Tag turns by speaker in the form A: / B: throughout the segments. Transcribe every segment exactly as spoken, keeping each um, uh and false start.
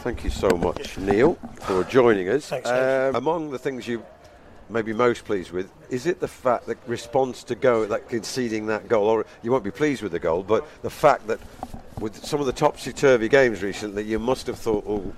A: Thank you so much, Neil, for joining us.
B: Thanks,
A: um, among the things you may be most pleased with, is it the fact that response to go, like conceding that goal, or you won't be pleased with the goal, but the fact that with some of the topsy-turvy games recently, you must have thought, oh,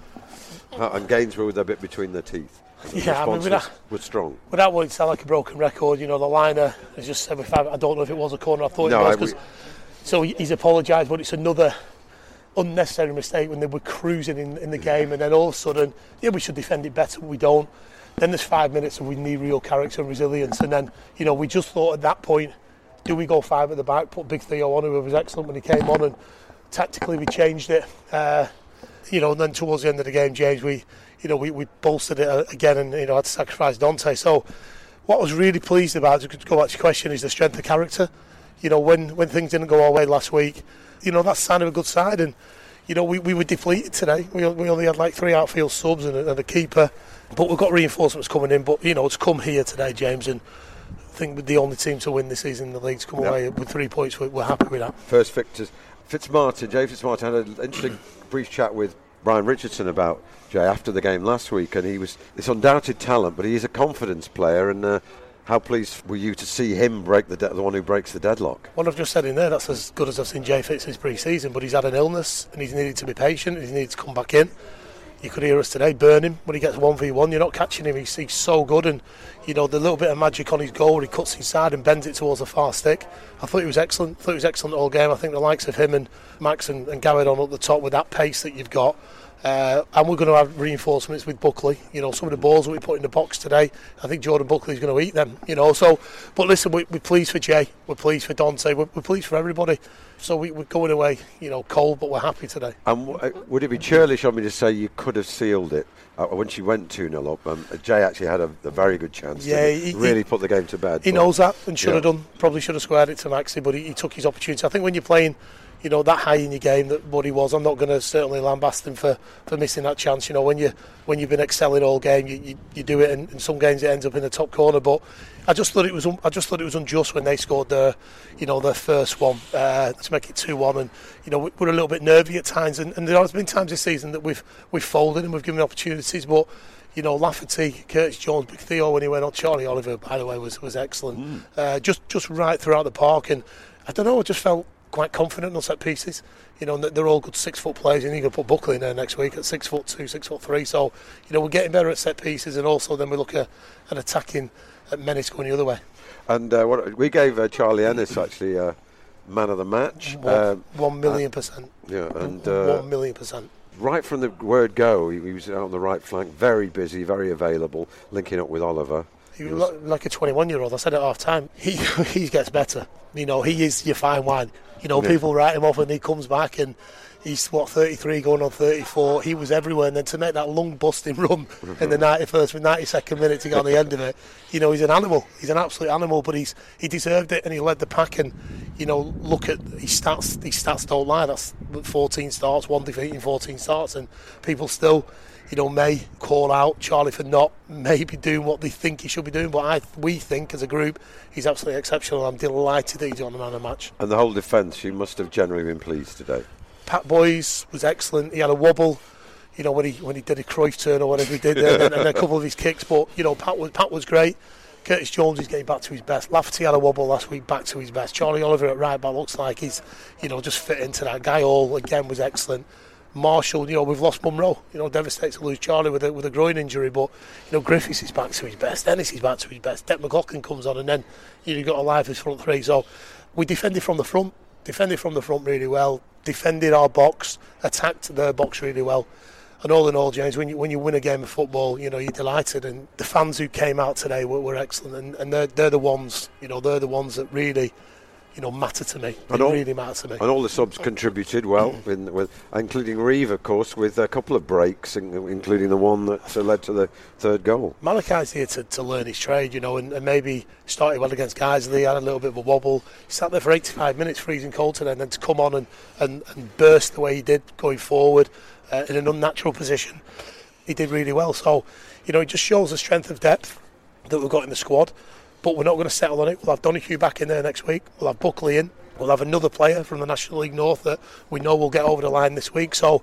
A: and Gainsborough with a bit between their teeth. The
B: yeah, I mean, without,
A: was, was strong.
B: Without wanting to sound like a broken record, you know, the liner has just said, I don't know if it was a corner, I thought
A: no,
B: it was. I, we, so he's apologised, but it's another unnecessary mistake when they were cruising in, in the game, and then all of a sudden, yeah, we should defend it better, but we don't. Then there's five minutes and we need real character and resilience, and then, you know, we just thought at that point, do we go five at the back, put Big Theo on, who was excellent when he came on, and tactically we changed it. Uh, you know, and then towards the end of the game, James, we, you know, we, we bolstered it again, and, you know, had to sacrifice Dante. So what I was really pleased about, to go back to your question, is the strength of character. You know, when, when things didn't go our way last week, you know, that's a sign of a good side. And, you know, we, we were depleted today. We, we only had like three outfield subs and a, and a keeper. But we've got reinforcements coming in. But, you know, to come here today, James, and I think we're the only team to win this season in the league, to come yep. away with three points, we're, we're happy with that.
A: First victors. Fitzmartin, Jay Fitzmartin had an interesting brief chat with Brian Richardson about Jay after the game last week, and he was this undoubted talent, but he is a confidence player, and uh, how pleased were you to see him break the de- the one who breaks the deadlock?
B: Well, I've just said in there, that's as good as I've seen Jay Fitz this pre-season, but he's had an illness and he's needed to be patient, he's needed to come back in. You could hear us today, burn him when he gets one v one. You're not catching him, he's, he's so good, and you know, the little bit of magic on his goal where he cuts inside and bends it towards the far stick. I thought he was excellent, I thought he was excellent all game. I think the likes of him and Max and, and Garrett on up the top with that pace that you've got. Uh, and we're going to have reinforcements with Buckley. You know, some of the balls that we put in the box today, I think Jordan Buckley's going to eat them. You know, so, but listen, we, we're pleased for Jay, we're pleased for Dante, we're, we're pleased for everybody. So we, we're going away, you know, cold, but we're happy today.
A: And w- would it be churlish on me to say you could have sealed it uh, when she went two nil up? Um, Jay actually had a, a very good chance.
B: Yeah,
A: he,
B: he
A: really
B: he,
A: put the game to bed.
B: He knows that and should
A: yeah.
B: have done. Probably should have squared it to Maxi, but he, he took his opportunity. I think when you're playing, you know, that high in your game that what he was, I'm not going to certainly lambast him for, for missing that chance. You know, when you when you've been excelling all game, you, you, you do it, and in some games it ends up in the top corner. But I just thought it was un, I just thought it was unjust when they scored their, you know, their first one uh, to make it two one, and you know, we're a little bit nervy at times, and, and there has been times this season that we've we've folded and we've given opportunities, but. You know, Lafferty, Curtis Jones, Big Theo when he went on, Charlie Oliver, by the way, was was excellent. Mm. Uh, just just right throughout the park, and I don't know, I just felt quite confident on set pieces. You know, they're all good six foot players, and you're going to put Buckley in there next week at six foot two, six foot three. So, you know, we're getting better at set pieces, and also then we look at, at attacking at menace going the other way.
A: And uh, what, we gave uh, Charlie Ennis actually uh, man of the match.
B: One,
A: um,
B: one million percent.
A: Yeah, and uh,
B: one million percent.
A: Right from the word go, he, he was out on the right flank, very busy, very available, linking up with Oliver.
B: He was like a twenty-one-year-old. I said at half time. He he gets better. You know, he is your fine wine. You know, yeah. People write him off, and he comes back, and he's what thirty-three going on thirty-four. He was everywhere, and then to make that lung busting run in the ninety-first with ninety-second minute to get on the end of it. You know, he's an animal. He's an absolute animal. But he's he deserved it, and he led the pack. And you know, look at his stats. His stats don't lie. That's fourteen starts, one defeat in fourteen starts, and people still, you know, may call out Charlie for not maybe doing what they think he should be doing, but I we think as a group he's absolutely exceptional. I'm delighted that he's on the man of the match.
A: And the whole defence, you must have generally been pleased today.
B: Pat Boyes was excellent. He had a wobble, you know, when he when he did a Cruyff turn or whatever he did, and, and, and a couple of his kicks. But you know, Pat was Pat was great. Curtis Jones is getting back to his best. Lafferty had a wobble last week, back to his best. Charlie Oliver at right back looks like he's, you know, just fit into that. Guy Hall again was excellent. Marshall, you know, we've lost Munro. You know, devastated to lose Charlie with a, with a groin injury, but you know, Griffiths is back to his best. Ennis is back to his best. Dec McLaughlin comes on, and then you know, you've got a live his front three. So we defended from the front, defended from the front really well, defended our box, attacked their box really well. And all in all, James, when you when you win a game of football, you know, you're delighted. And the fans who came out today were, were excellent, and, and they're they're the ones, you know, they're the ones that really, you know, matter to me. They all, really matter to me.
A: And all the subs contributed well, in, with, including Reeve, of course, with a couple of breaks, including the one that uh, led to the third goal.
B: Malachi's here to, to learn his trade, you know, and, and maybe started well against Guiseley, had a little bit of a wobble. He sat there for eighty-five minutes, freezing cold today, and then to come on and, and, and burst the way he did going forward uh, in an unnatural position, he did really well. So, you know, it just shows the strength of depth that we've got in the squad. But we're not going to settle on it. We'll have Donahue back in there next week. We'll have Buckley in. We'll have another player from the National League North that we know will get over the line this week. So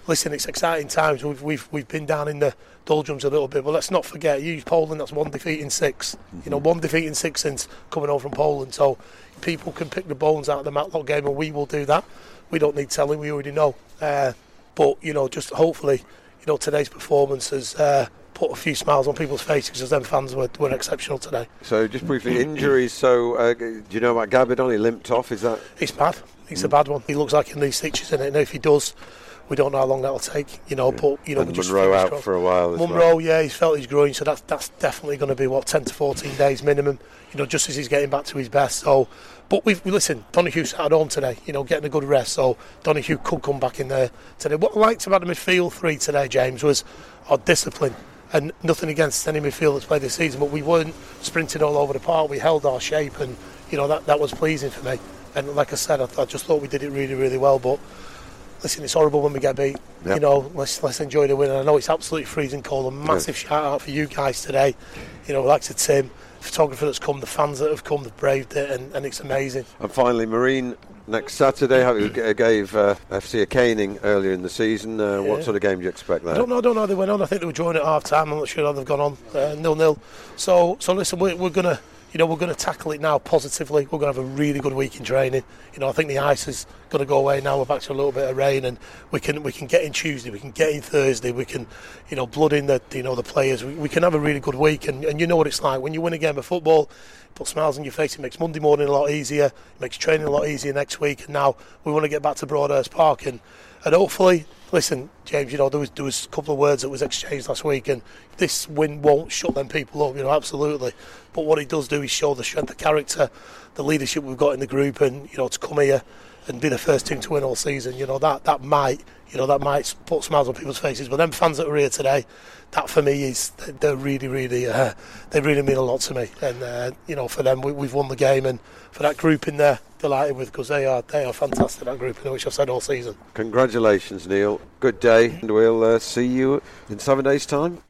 B: listen, it's exciting times. We've we've we've been down in the doldrums a little bit, but let's not forget, you use Poland, that's one defeat in six. Mm-hmm. You know, one defeat in six since coming over from Poland. So people can pick the bones out of the Matlock game, and we will do that. We don't need telling, we already know. Uh, but, you know, just hopefully, you know, today's performance has uh, put a few smiles on people's faces, because them fans were, were exceptional today.
A: So just briefly, injuries. So uh, do you know about Gabidon? He limped off, is that?
B: It's bad. It's mm. a bad one. He looks like he needs stitches in it, and if he does, we don't know how long that'll take, you know. Yeah. But you know,
A: and just Monroe out strong. for a while. As
B: Monroe,
A: well.
B: yeah, he's felt his groin, so that's that's definitely going to be what ten to fourteen days minimum. You know, just as he's getting back to his best. So, but we've we listen. Donohue's at home today. You know, getting a good rest. So Donohue could come back in there today. What I liked about the midfield three today, James, was our discipline. And nothing against any midfield that's played this season, but we weren't sprinting all over the park. We held our shape, and you know that that was pleasing for me. And like I said, I, I just thought we did it really, really well. But listen, it's horrible when we get beat. Yep. You know, let's let's enjoy the win. And I know it's absolutely freezing cold. A massive yeah. shout out for you guys today. You know, like to Tim, photographer that's come, the fans that have come, they've braved it, and, and it's amazing.
A: And finally, Marine next Saturday. Who gave uh, F C a caning earlier in the season. Uh, yeah. What sort of game do you expect there?
B: I don't know. I don't know how they went on. I think they were drawing at half time. I'm not sure how they've gone on uh, nil nil. So so listen, we're, we're gonna. You know, we're going to tackle it now positively. We're going to have a really good week in training. You know, I think the ice is going to go away now. We're back to a little bit of rain, and we can we can get in Tuesday. We can get in Thursday. We can, you know, blood in the you know the players. We, we can have a really good week, and, and you know what it's like when you win a game of football. It puts smiles on your face. It makes Monday morning a lot easier. It makes training a lot easier next week. And now we want to get back to Broadhurst Park, and and hopefully. Listen, James, you know, there was there was a couple of words that was exchanged last week, and this win won't shut them people up, you know, absolutely. But what it does do is show the strength of character, the leadership we've got in the group, and, you know, to come here and be the first team to win all season, you know, that, that might, you know, that might put smiles on people's faces. But them fans that are here today, that for me is, they're really, really, uh, they really mean a lot to me. And, uh, you know, for them, we, we've won the game, and for that group in there, delighted with, because they are they are fantastic, that group, you know, which I've said all season.
A: Congratulations, Neil. Good day, and we'll uh, see you in seven days' time.